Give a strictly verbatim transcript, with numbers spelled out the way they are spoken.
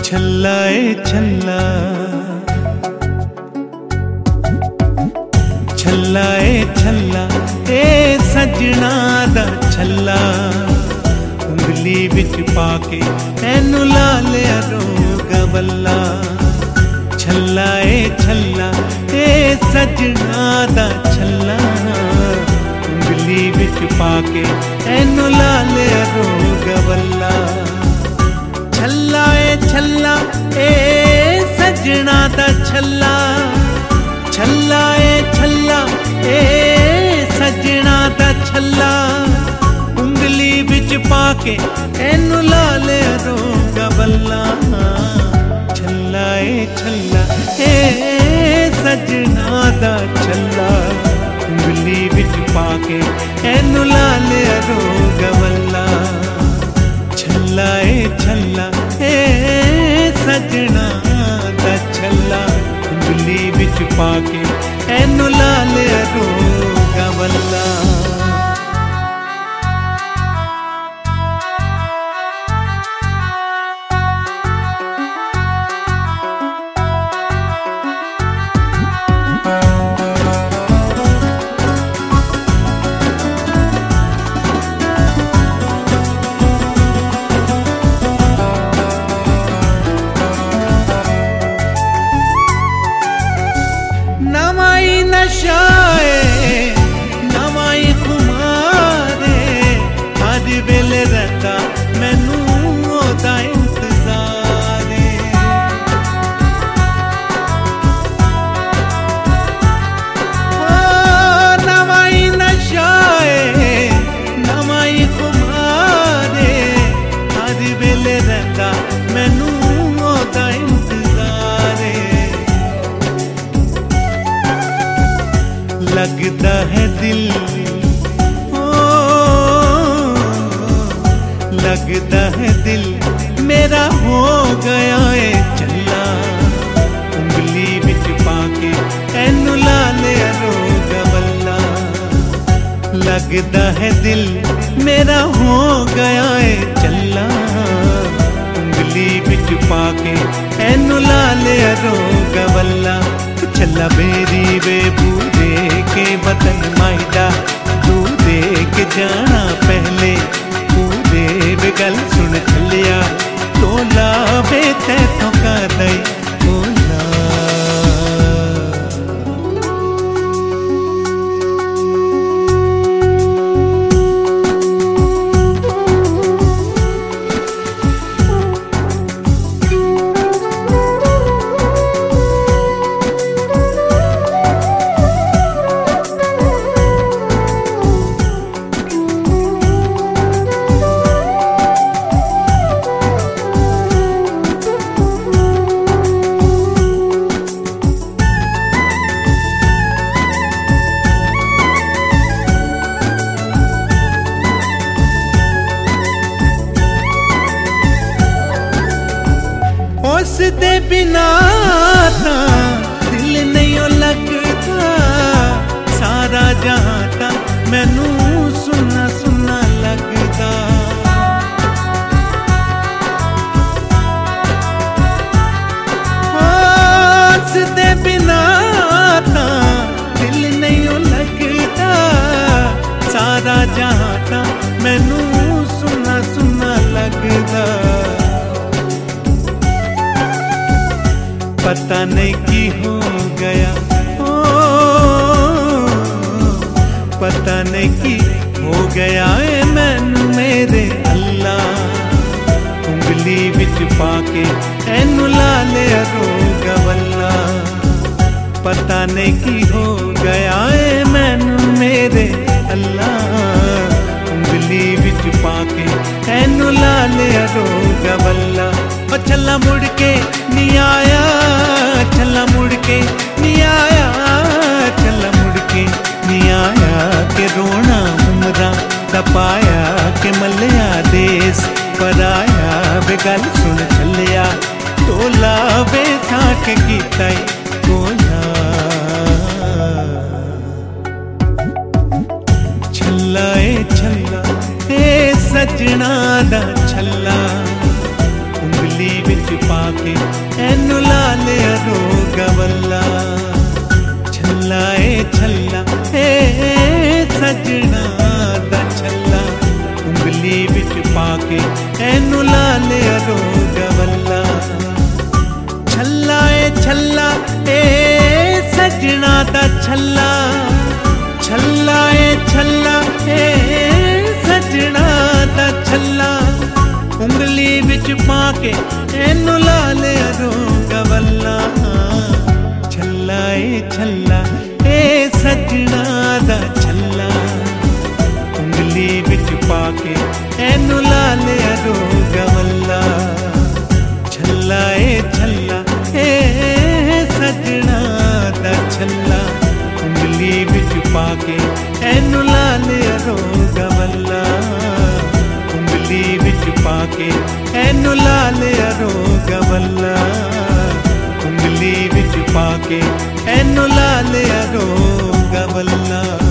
छल्ला ए छल्ला, छल्ला ए छल्ला, ए सजना दा छल्ला, उंगली विच पाके एनू ला लिया रोगा बल्ला। छल्ला ए छल्ला, ए सजना दा छल्ला, उंगली विच पाके एनू ला लिया रोगा बल्ला। छल्ला ए छल्ला, ए सजना दा छल्ला, छल्ला ए छल्ला, ए सजना दा छल्ला, उंगली विच पाके एनू ला लिया रोगा बल्ला। छल्ला ए छल्ला, ए सजना दा छल्ला, उंगली विच पाके एनू ला लिया रोगा बल्ला। छल्ला ए छल्ला, ए सजना दा छल्ला, उंगली विच पाके एनू ला लिया रोगा बल्ला। नवाई नशाए नवाई खुमारे, हर वेले रहता मैनू ओदा इंतजारे। नवाई नशाए नवाई खुमारे, हर वेले रहता मैनू ओदा इंतजारे। लगता है दिल, ओ लगता है दिल मेरा हो गया है चल्ला, उंगली विच पाके एनू ला लिया रोगा बल्ला। लगता है दिल मेरा हो गया है चल्ला, उंगली विच पाके एनू ला लिया रोगा बल्ला। छल्ला बेरी वे बूढ़े के वतन मायदा, तू देख जाना पहले पूरे वे गल सुन छलिया, तोला वे तैथों का दई तोला। उस दे बिना तां दिल नहीं लगता, सारा जहां तां मैनू सुना सुना लगदा। उस दे बिना तां दिल नहीं लगता, सारा जहां तां मैनू सुना सुना लगदा। पता नहीं की हो गया, ओ पता नहीं की हो गया है मैनू मेरे अल्लाह, उंगली विच पाके एनू ला लिया रोगा बल्ला। पता नहीं की हो गया है मैनू मेरे अल्लाह, उंगली विच पाके एनू ला लिया रोगा बल्ला। ओ छल्ला मुड़ के नहीं आया, छल्ला मुड़ के नहीं आया, छल्ला मुड़ के नहीं आया, के रोना उमरा तपाया, के मलिया देस पर आया। वे गल सुन छलिया, तोला वे साठ कीता तोला। छल्ला ए छल्ला, ए सजना दा छल्ला, उंगली विच पा के एनू ला लिया रोगवल्ला। छल्ला ए छल्ला ए सजना दा छल्ला, उंगली विच पा के एनू ला लिया रोगवल्ला। छल्ला ए छल्ला ए सजना दा छल्ला, छल्ला ए छल्ला ए सजना दा छल्ला, उंगली विच पा के एनू ला लिया रोगवल्ला। छल्ला ए छल्ला ए सजना दा छल्ला, उंगली विच पा के एनू ला लिया रोगवल्ला। छल्ला ए छल्ला ए सजना दा छल्ला, उंगली विच पा के एनू ला लिया रोगवल्ला। उंगली विच पा के एनू ला लिया रोगवल्ला। उंगली विच पा के एनू ला लिया रोगवल्ला।